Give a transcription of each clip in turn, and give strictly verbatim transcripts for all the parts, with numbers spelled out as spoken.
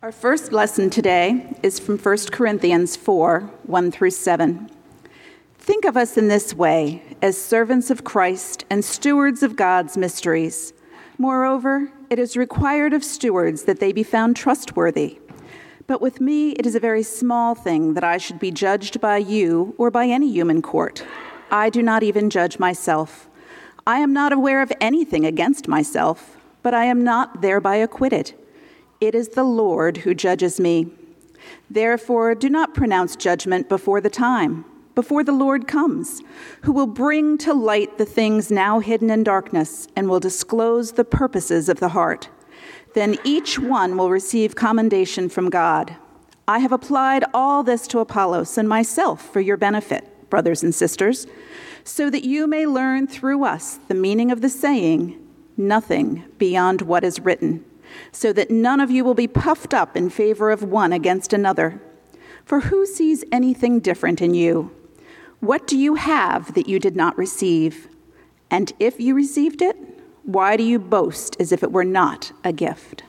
Our first lesson today is from First Corinthians four, one through seven. Think of us in this way, as servants of Christ and stewards of God's mysteries. Moreover, it is required of stewards that they be found trustworthy. But with me, it is a very small thing that I should be judged by you or by any human court. I do not even judge myself. I am not aware of anything against myself, but I am not thereby acquitted. It is the Lord who judges me. Therefore, do not pronounce judgment before the time, before the Lord comes, who will bring to light the things now hidden in darkness and will disclose the purposes of the heart. Then each one will receive commendation from God. I have applied all this to Apollos and myself for your benefit, brothers and sisters, so that you may learn through us the meaning of the saying, nothing beyond what is written, so that none of you will be puffed up in favor of one against another. For who sees anything different in you? What do you have that you did not receive? And if you received it, why do you boast as if it were not a gift?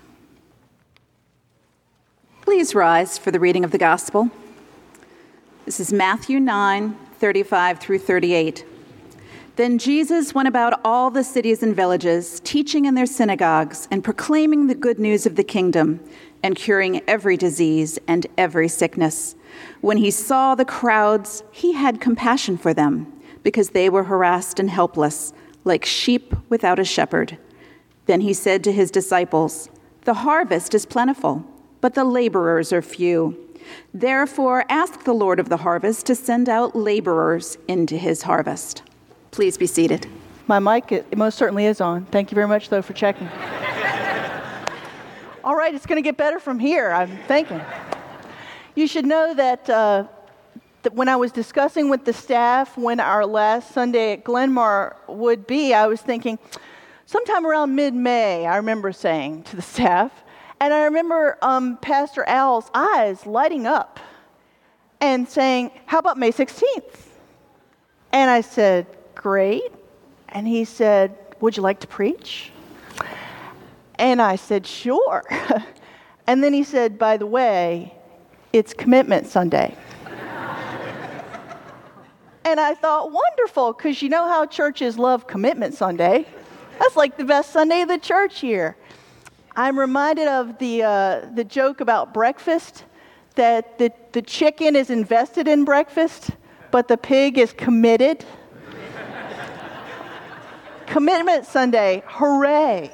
Please rise for the reading of the gospel. This is Matthew nine, thirty-five through thirty-eight. Then Jesus went about all the cities and villages, teaching in their synagogues and proclaiming the good news of the kingdom and curing every disease and every sickness. When he saw the crowds, he had compassion for them because they were harassed and helpless, like sheep without a shepherd. Then he said to his disciples, "The harvest is plentiful, but the laborers are few. Therefore, ask the Lord of the harvest to send out laborers into his harvest." Please be seated. My mic, it most certainly is on. Thank you very much, though, for checking. All right, it's going to get better from here, I'm thinking. You should know that, uh, that when I was discussing with the staff when our last Sunday at Glenmar would be, I was thinking sometime around mid-May, I remember saying to the staff, and I remember um, Pastor Al's eyes lighting up and saying, "How about May sixteenth? And I said, "Great." And he said, "Would you like to preach?" And I said, "Sure." And then he said, "By the way, it's Commitment Sunday." And I thought, wonderful, because you know how churches love Commitment Sunday. That's like the best Sunday of the church year. I'm reminded of the uh, the joke about breakfast, that the, the chicken is invested in breakfast, but the pig is committed. Commitment Sunday, hooray.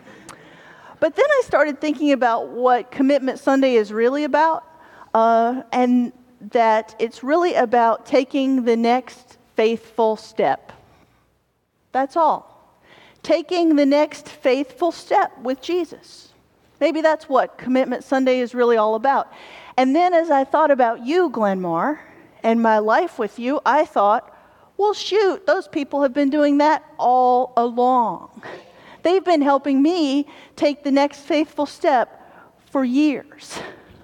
But then I started thinking about what Commitment Sunday is really about, uh, and that it's really about taking the next faithful step. That's all. Taking the next faithful step with Jesus. Maybe that's what Commitment Sunday is really all about. And then as I thought about you, Glenmar, and my life with you, I thought, well, shoot, those people have been doing that all along. They've been helping me take the next faithful step for years.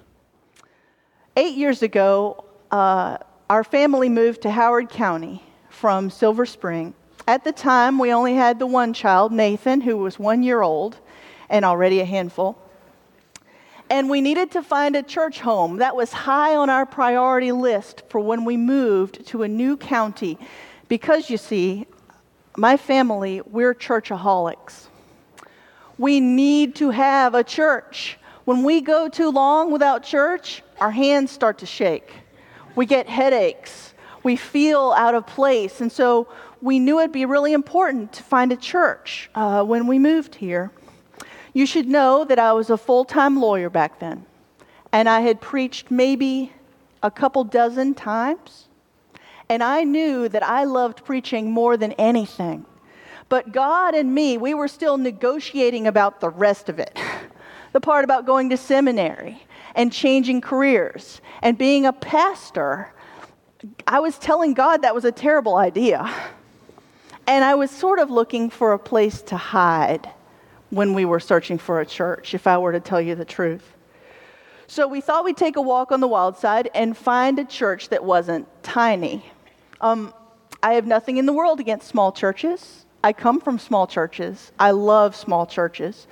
Eight years ago, uh, our family moved to Howard County from Silver Spring. At the time, we only had the one child, Nathan, who was one year old and already a handful. And we needed to find a church home. That was high on our priority list for when we moved to a new county. Because, you see, my family, we're churchaholics. We need to have a church. When we go too long without church, our hands start to shake. We get headaches. We feel out of place. And so we knew it'd be really important to find a church uh, when we moved here. You should know that I was a full-time lawyer back then, and I had preached maybe a couple dozen times, and I knew that I loved preaching more than anything. But God and me, we were still negotiating about the rest of it, the part about going to seminary and changing careers and being a pastor. I was telling God that was a terrible idea, and I was sort of looking for a place to hide when we were searching for a church, if I were to tell you the truth. So we thought we'd take a walk on the wild side and find a church that wasn't tiny. Um, I have nothing in the world against small churches. I come from small churches. I love small churches.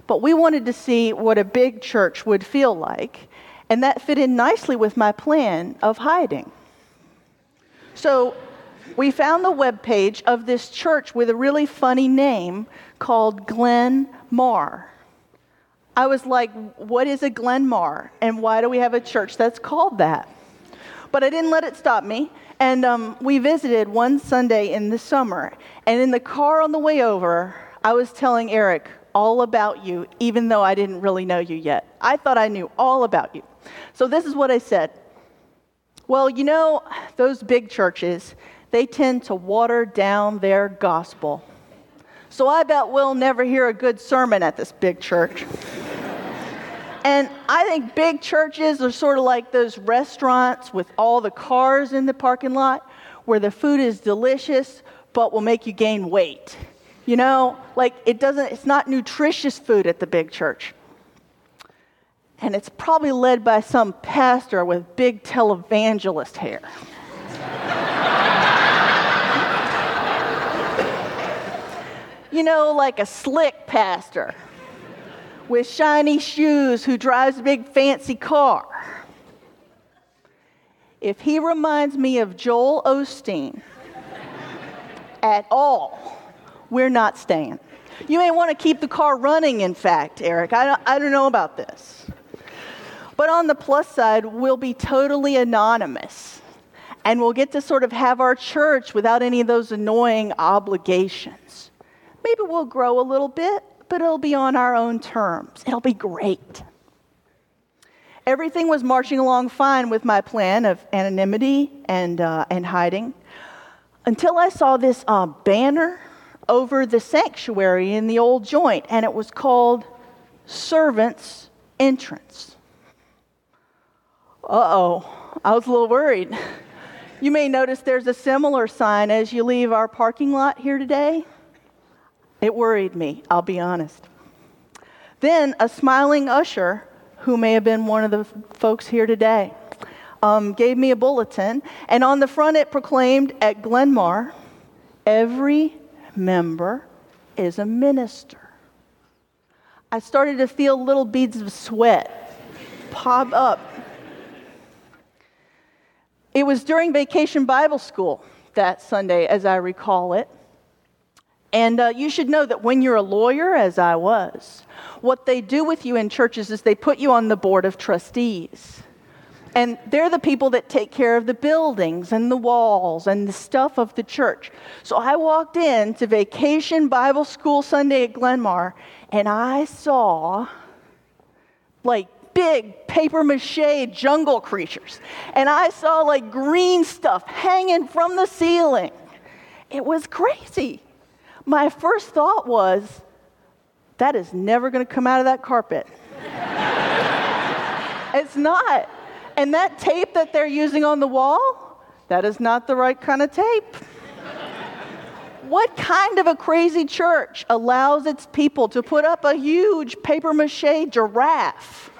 but we wanted to see what a big church would feel like, and that fit in nicely with my plan of hiding. So we found the webpage of this church with a really funny name called Glen Mar. I was like, what is a Glen Mar, and why do we have a church that's called that? But I didn't let it stop me, and um, we visited one Sunday in the summer, and in the car on the way over, I was telling Eric all about you, even though I didn't really know you yet. I thought I knew all about you. So this is what I said. Well, you know, those big churches, they tend to water down their gospel. So I bet we'll never hear a good sermon at this big church. And I think big churches are sort of like those restaurants with all the cars in the parking lot where the food is delicious but will make you gain weight. You know, like it doesn't, it's not nutritious food at the big church. And it's probably led by some pastor with big televangelist hair. You know, like a slick pastor with shiny shoes who drives a big fancy car. If he reminds me of Joel Osteen at all, we're not staying. You may want to keep the car running, in fact, Eric. I don't, I don't know about this. But on the plus side, we'll be totally anonymous. And we'll get to sort of have our church without any of those annoying obligations. Maybe we'll grow a little bit, but it'll be on our own terms. It'll be great. Everything was marching along fine with my plan of anonymity and uh, and hiding, until I saw this uh, banner over the sanctuary in the old joint, and it was called Servants Entrance. Uh-oh, I was a little worried. You may notice there's a similar sign as you leave our parking lot here today. It worried me, I'll be honest. Then a smiling usher, who may have been one of the folks here today, um, gave me a bulletin, and on the front it proclaimed, at Glen Mar, every member is a minister. I started to feel little beads of sweat pop up. It was during Vacation Bible School that Sunday, as I recall it. And uh, you should know that when you're a lawyer, as I was, what they do with you in churches is they put you on the board of trustees. And they're the people that take care of the buildings and the walls and the stuff of the church. So I walked in to Vacation Bible School Sunday at Glen Mar, and I saw, like, big papier-mâché jungle creatures. And I saw, like, green stuff hanging from the ceiling. It was crazy. My first thought was, that is never going to come out of that carpet. It's not. And that tape that they're using on the wall, that is not the right kind of tape. What kind of a crazy church allows its people to put up a huge papier-mâché giraffe?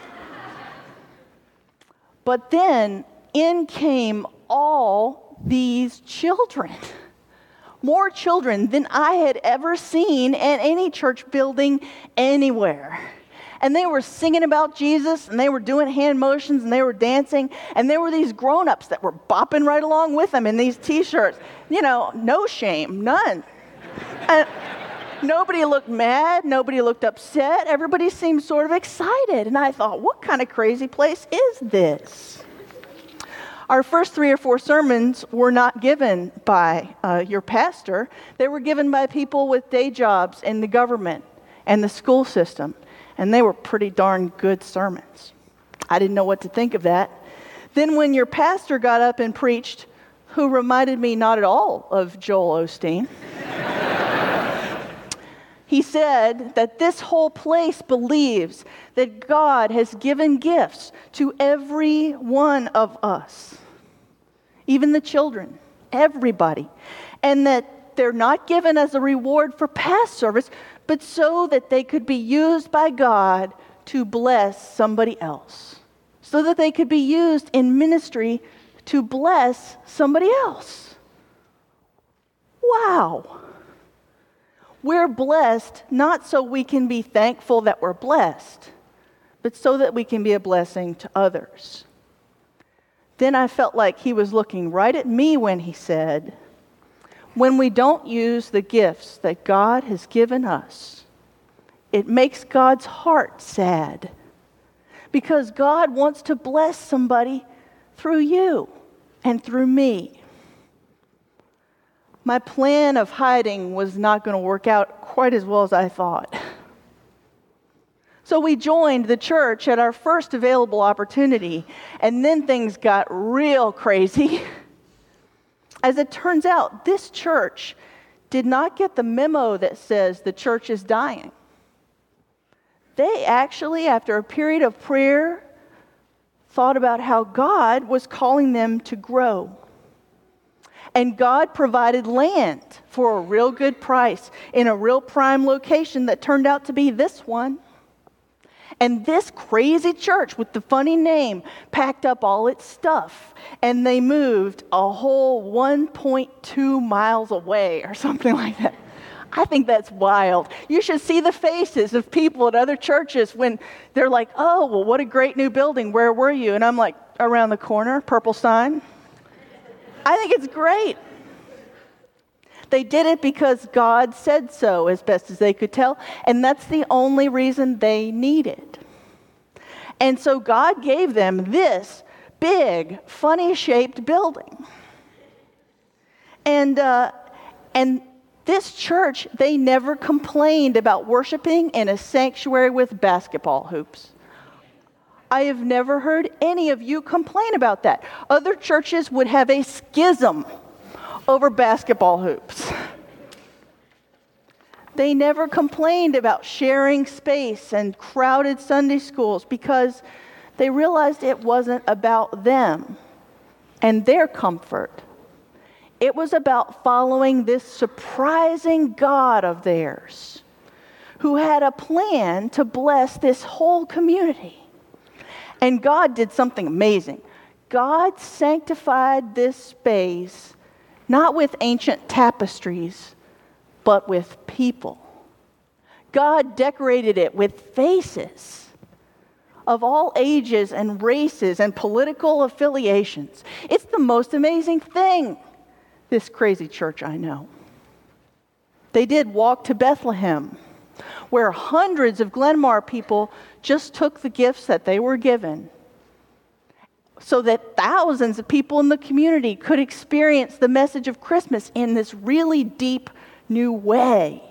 But then in came all these children. More children than I had ever seen in any church building anywhere. And they were singing about Jesus, and they were doing hand motions, and they were dancing, and there were these grown-ups that were bopping right along with them in these T-shirts. You know, no shame, none. And nobody looked mad, nobody looked upset, everybody seemed sort of excited. And I thought, what kind of crazy place is this? Our first three or four sermons were not given by uh, your pastor. They were given by people with day jobs in the government and the school system. And they were pretty darn good sermons. I didn't know what to think of that. Then when your pastor got up and preached, who reminded me not at all of Joel Osteen, he said that this whole place believes that God has given gifts to every one of us, even the children, everybody, and that they're not given as a reward for past service, but so that they could be used by God to bless somebody else, so that they could be used in ministry to bless somebody else. Wow. We're blessed not so we can be thankful that we're blessed, but so that we can be a blessing to others. Then I felt like he was looking right at me when he said, when we don't use the gifts that God has given us, it makes God's heart sad, because God wants to bless somebody through you and through me. My plan of hiding was not going to work out quite as well as I thought. So we joined the church at our first available opportunity, and then things got real crazy. As it turns out, this church did not get the memo that says the church is dying. They actually, after a period of prayer, thought about how God was calling them to grow. And God provided land for a real good price in a real prime location that turned out to be this one. And this crazy church with the funny name packed up all its stuff, and they moved a whole one point two miles away or something like that. I think that's wild. You should see the faces of people at other churches when they're like, oh, well, what a great new building. Where were you? And I'm like, around the corner, purple sign. I think it's great. They did it because God said so, as best as they could tell, and that's the only reason they needed. And so God gave them this big, funny-shaped building. And uh, and this church, they never complained about worshiping in a sanctuary with basketball hoops. I have never heard any of you complain about that. Other churches would have a schism over basketball hoops. They never complained about sharing space and crowded Sunday schools because they realized it wasn't about them and their comfort. It was about following this surprising God of theirs who had a plan to bless this whole community. And God did something amazing. God sanctified this space not with ancient tapestries, but with people. God decorated it with faces of all ages and races and political affiliations. It's the most amazing thing, this crazy church I know. They did walk to Bethlehem, where hundreds of Glenmar people just took the gifts that they were given, so that thousands of people in the community could experience the message of Christmas in this really deep new way.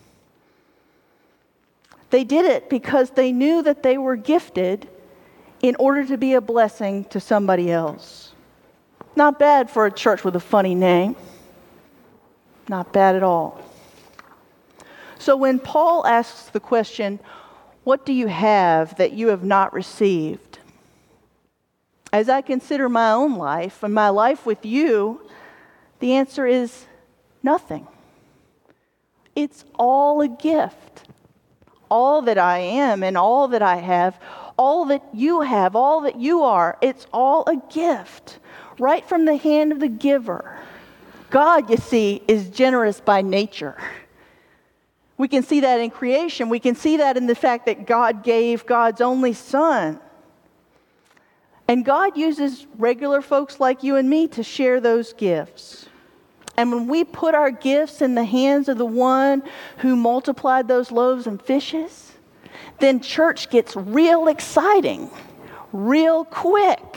They did it because they knew that they were gifted in order to be a blessing to somebody else. Not bad for a church with a funny name. Not bad at all. So when Paul asks the question, what do you have that you have not received? As I consider my own life and my life with you, the answer is nothing. It's all a gift. All that I am and all that I have, all that you have, all that you are, it's all a gift, right from the hand of the giver. God, you see, is generous by nature. We can see that in creation. We can see that in the fact that God gave God's only Son. And God uses regular folks like you and me to share those gifts. And when we put our gifts in the hands of the one who multiplied those loaves and fishes, then church gets real exciting, real quick.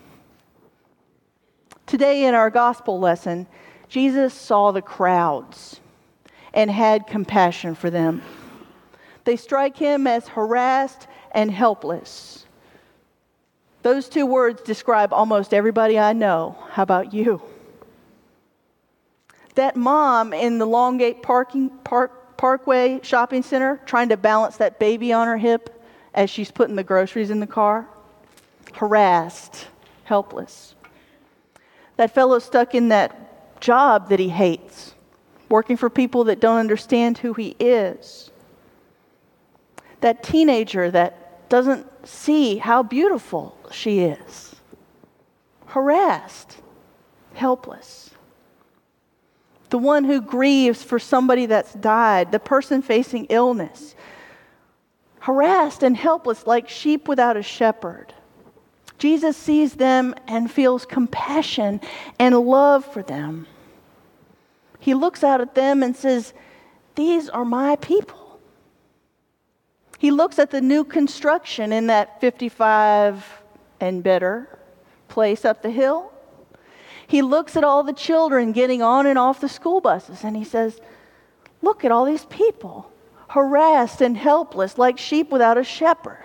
Today in our gospel lesson, Jesus saw the crowds and had compassion for them. They strike him as harassed and helpless. Those two words describe almost everybody I know. How about you? That mom in the Longgate parking park, Parkway shopping center trying to balance that baby on her hip as she's putting the groceries in the car. Harassed, helpless. That fellow stuck in that job that he hates, working for people that don't understand who he is. That teenager that doesn't see how beautiful she is. Harassed, helpless. the one who grieves for somebody that's died, the person facing illness, harassed and helpless like sheep without a shepherd. Jesus sees them and feels compassion and love for them. He looks out at them and says, "These are my people." He looks at the new construction in that fifty-five and better place up the hill. He looks at all the children getting on and off the school buses, and he says, "Look at all these people, harassed and helpless like sheep without a shepherd."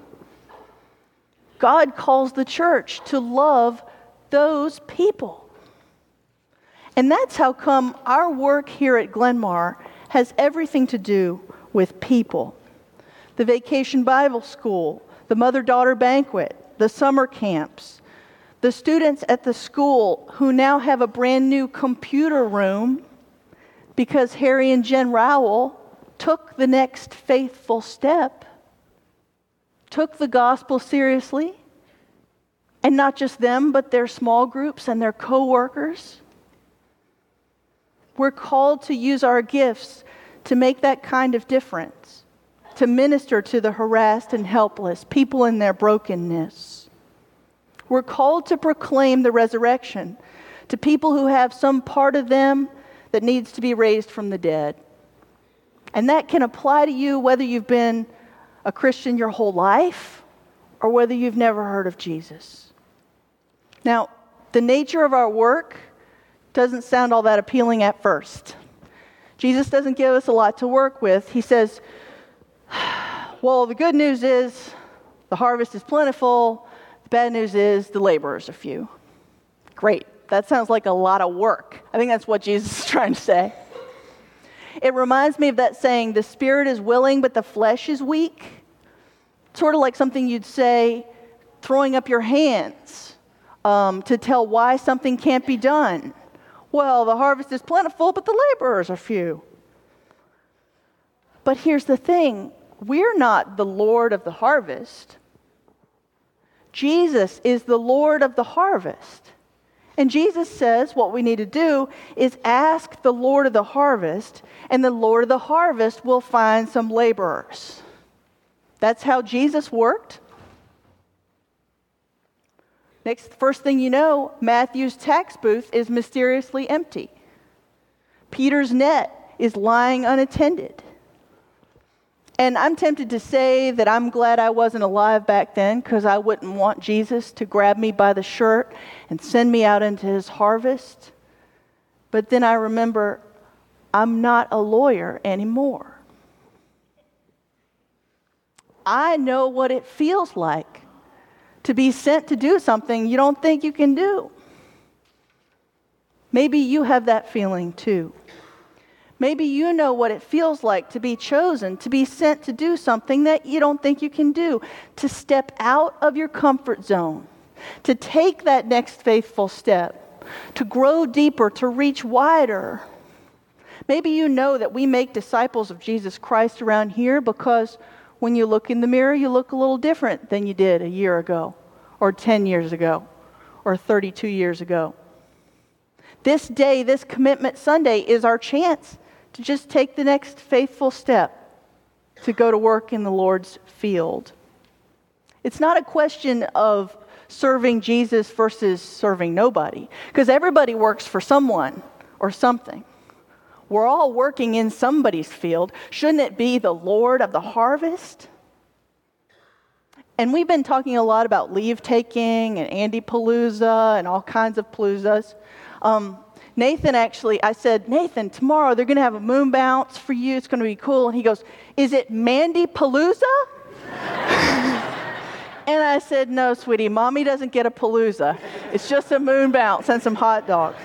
God calls the church to love those people. And that's how come our work here at Glenmar has everything to do with people. The Vacation Bible School, the Mother-Daughter Banquet, the summer camps, the students at the school who now have a brand new computer room because Harry and Jen Rowell took the next faithful step, took the gospel seriously, and not just them, but their small groups and their co-workers. We're called to use our gifts to make that kind of difference, to minister to the harassed and helpless, people in their brokenness. We're called to proclaim the resurrection to people who have some part of them that needs to be raised from the dead. And that can apply to you whether you've been a Christian your whole life or whether you've never heard of Jesus. Now, the nature of our work doesn't sound all that appealing at first. Jesus doesn't give us a lot to work with. He says, well, the good news is the harvest is plentiful. The bad news is the laborers are few. Great. That sounds like a lot of work. I think that's what Jesus is trying to say. It reminds me of that saying, the spirit is willing, but the flesh is weak. Sort of like something you'd say, throwing up your hands um, to tell why something can't be done. Well, the harvest is plentiful, but the laborers are few. But here's the thing. We're not the Lord of the harvest. Jesus is the Lord of the harvest. And Jesus says what we need to do is ask the Lord of the harvest, and the Lord of the harvest will find some laborers. That's how Jesus worked. Next, first thing you know, Matthew's tax booth is mysteriously empty. Peter's net is lying unattended. And I'm tempted to say that I'm glad I wasn't alive back then because I wouldn't want Jesus to grab me by the shirt and send me out into his harvest. But then I remember I'm not a lawyer anymore. I know what it feels like to be sent to do something you don't think you can do. Maybe you have that feeling too. Maybe you know what it feels like to be chosen, to be sent to do something that you don't think you can do, to step out of your comfort zone, to take that next faithful step, to grow deeper, to reach wider. Maybe you know that we make disciples of Jesus Christ around here because when you look in the mirror, you look a little different than you did a year ago, or ten years ago, or thirty-two years ago. This day, this Commitment Sunday, is our chance to just take the next faithful step to go to work in the Lord's field. It's not a question of serving Jesus versus serving nobody, because everybody works for someone or something. We're all working in somebody's field. Shouldn't it be the Lord of the harvest? And we've been talking a lot about leave taking and Andy Palooza and all kinds of paloozas. Um, Nathan actually, I said, Nathan, tomorrow they're going to have a moon bounce for you. It's going to be cool. And he goes, is it Mandy Palooza? And I said, no, sweetie, mommy doesn't get a palooza. It's just a moon bounce and some hot dogs.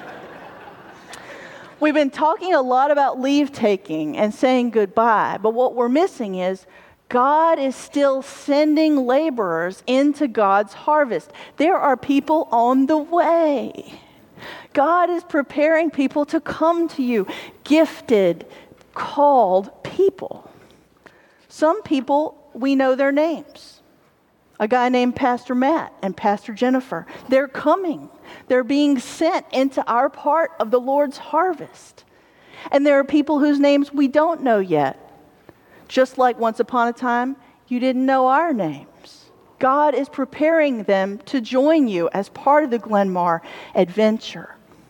We've been talking a lot about leave taking and saying goodbye, but what we're missing is God is still sending laborers into God's harvest. There are people on the way. God is preparing people to come to you, gifted, called people. Some people, we know their names. A guy named Pastor Matt and Pastor Jennifer. They're coming. They're being sent into our part of the Lord's harvest. And there are people whose names we don't know yet. Just like once upon a time, you didn't know our names. God is preparing them to join you as part of the Glenmar adventure.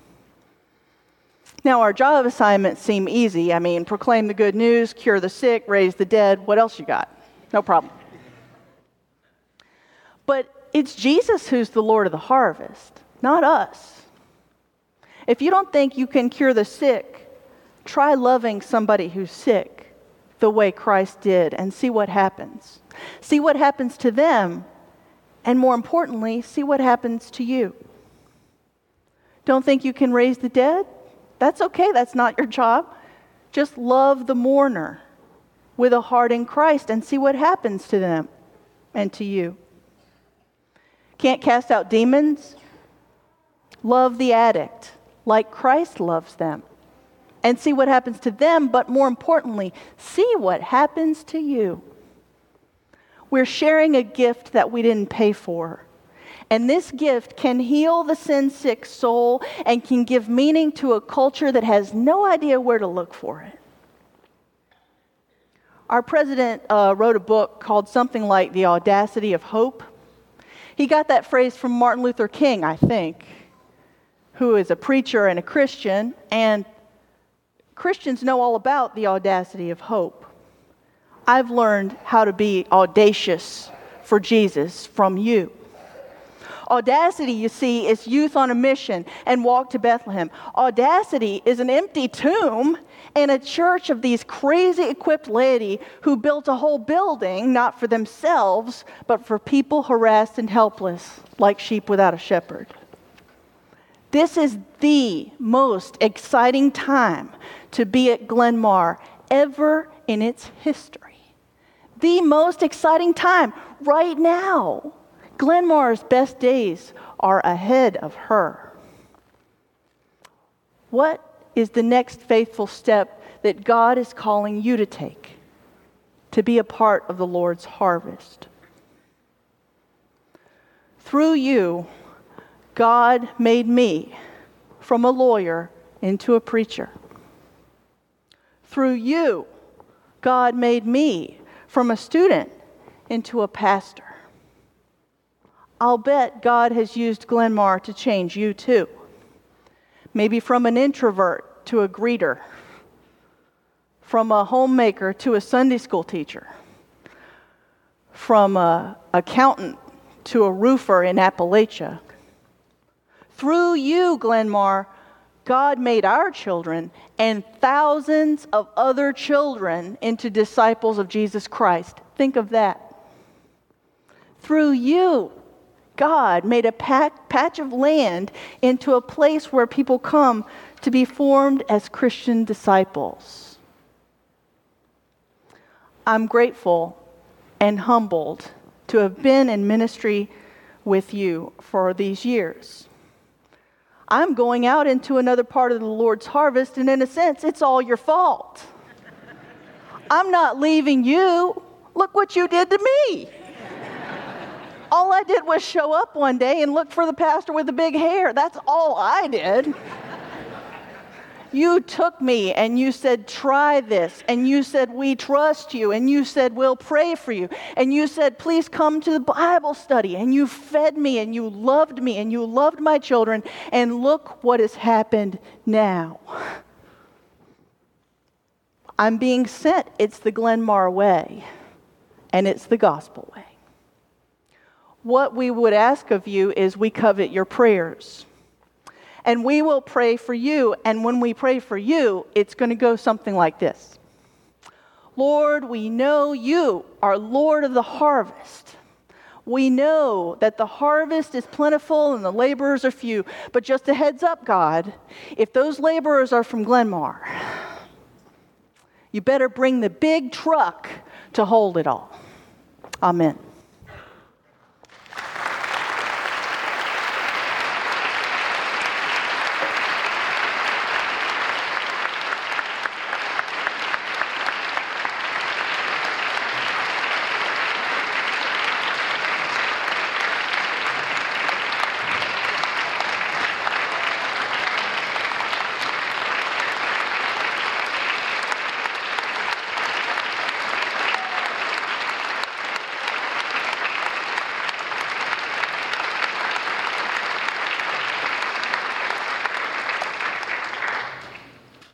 Now, our job assignments seem easy. I mean, proclaim the good news, cure the sick, raise the dead. What else you got? No problem. But it's Jesus who's the Lord of the harvest, not us. If you don't think you can cure the sick, try loving somebody who's sick the way Christ did and see what happens. See what happens to them, and more importantly, see what happens to you. Don't think you can raise the dead? That's okay, that's not your job. Just love the mourner with a heart in Christ and see what happens to them and to you. Can't cast out demons? Love the addict like Christ loves them and see what happens to them, but more importantly, see what happens to you. We're sharing a gift that we didn't pay for. And this gift can heal the sin-sick soul and can give meaning to a culture that has no idea where to look for it. Our president uh, wrote a book called something like The Audacity of Hope. He got that phrase from Martin Luther King, I think, who is a preacher and a Christian, and Christians know all about the audacity of hope. I've learned how to be audacious for Jesus from you. Audacity, you see, is youth on a mission and walk to Bethlehem. Audacity is an empty tomb and a church of these crazy equipped laity who built a whole building, not for themselves, but for people harassed and helpless, like sheep without a shepherd. This is the most exciting time to be at Glenmar ever in its history. The most exciting time right now. Glenmar's best days are ahead of her. What is the next faithful step that God is calling you to take to be a part of the Lord's harvest? Through you, God made me from a lawyer into a preacher. Through you, God made me from a student into a pastor. I'll bet God has used Glenmar to change you too. Maybe from an introvert to a greeter, from a homemaker to a Sunday school teacher, from an accountant to a roofer in Appalachia. Through you, Glenmar, God made our children and thousands of other children into disciples of Jesus Christ. Think of that. Through you, God made a patch of land into a place where people come to be formed as Christian disciples. I'm grateful and humbled to have been in ministry with you for these years. I'm going out into another part of the Lord's harvest, and in a sense, it's all your fault. I'm not leaving you. Look what you did to me. All I did was show up one day and look for the pastor with the big hair. That's all I did. You took me and you said, try this. And you said, we trust you. And you said, we'll pray for you. And you said, please come to the Bible study. And you fed me and you loved me and you loved my children. And look what has happened now. I'm being sent. It's the Glenmar way. And it's the gospel way. What we would ask of you is we covet your prayers. And we will pray for you. And when we pray for you, it's going to go something like this. Lord, we know you are Lord of the harvest. We know that the harvest is plentiful and the laborers are few. But just a heads up, God, if those laborers are from Glenmar, you better bring the big truck to hold it all. Amen.